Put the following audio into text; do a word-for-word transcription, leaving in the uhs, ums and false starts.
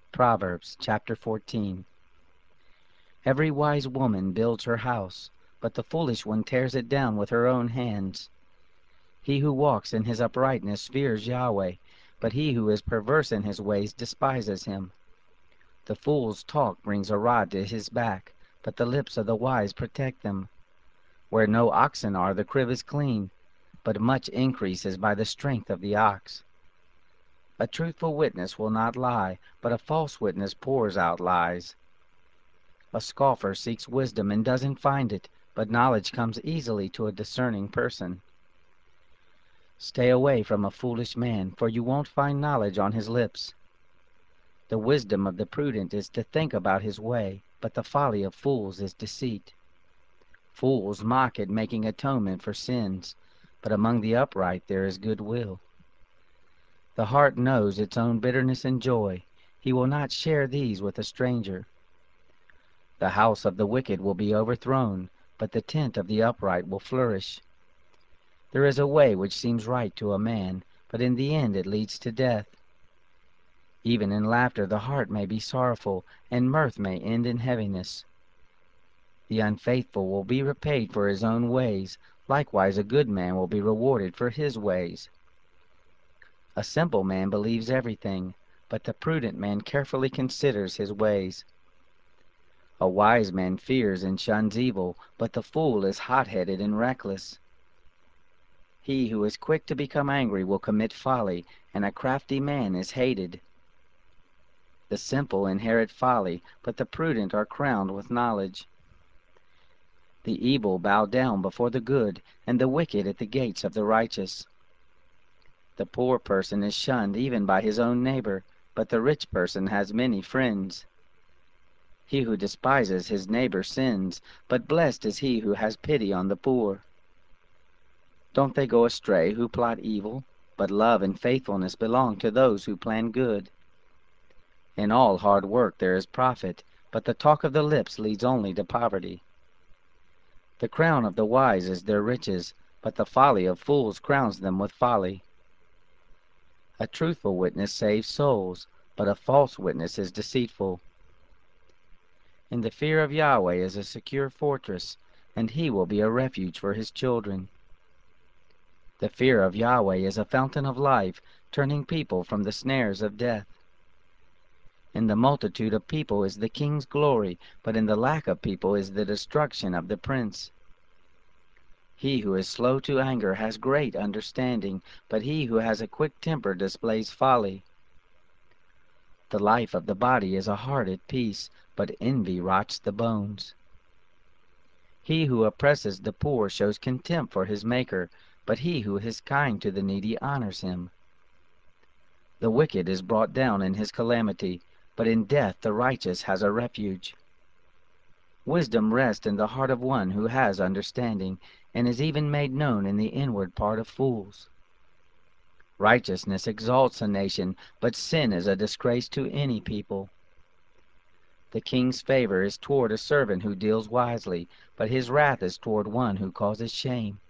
Proverbs chapter fourteen. Every wise woman builds her house, but the foolish one tears it down with her own hands. He who walks in his uprightness fears Yahweh, but he who is perverse in his ways despises him. The fool's talk brings a rod to his back, but the lips of the wise protect them. Where no oxen are, the crib is clean, but much increase is by the strength of the ox. A truthful witness will not lie, but a false witness pours out lies. A scoffer seeks wisdom and doesn't find it, but knowledge comes easily to a discerning person. Stay away from a foolish man, for you won't find knowledge on his lips. The wisdom of the prudent is to think about his way, but the folly of fools is deceit. Fools mock at making atonement for sins, but among the upright there is good will. The heart knows its own bitterness and joy. He will not share these with a stranger. The house of the wicked will be overthrown, but the tent of the upright will flourish. There is a way which seems right to a man, but in the end it leads to death. Even in laughter the heart may be sorrowful, and mirth may end in heaviness. The unfaithful will be repaid for his own ways, likewise a good man will be rewarded for his ways. A simple man believes everything, but the prudent man carefully considers his ways. A wise man fears and shuns evil, but the fool is hot-headed and reckless. He who is quick to become angry will commit folly, and a crafty man is hated. The simple inherit folly, but the prudent are crowned with knowledge. The evil bow down before the good, and the wicked at the gates of the righteous. The poor person is shunned even by his own neighbor, but the rich person has many friends. He who despises his neighbor sins, but blessed is he who has pity on the poor. Don't they go astray who plot evil? But love and faithfulness belong to those who plan good. In all hard work there is profit, but the talk of the lips leads only to poverty. The crown of the wise is their riches, but the folly of fools crowns them with folly. A truthful witness saves souls, but a false witness is deceitful. In the fear of Yahweh is a secure fortress, and he will be a refuge for his children. The fear of Yahweh is a fountain of life, turning people from the snares of death. In the multitude of people is the king's glory, but in the lack of people is the destruction of the prince. He who is slow to anger has great understanding, but he who has a quick temper displays folly. The life of the body is a heart at peace, but envy rots the bones. He who oppresses the poor shows contempt for his Maker, but he who is kind to the needy honors him. The wicked is brought down in his calamity, but in death the righteous has a refuge. Wisdom rests in the heart of one who has understanding, and is even made known in the inward part of fools. Righteousness exalts a nation, but sin is a disgrace to any people. The king's favor is toward a servant who deals wisely, but his wrath is toward one who causes shame.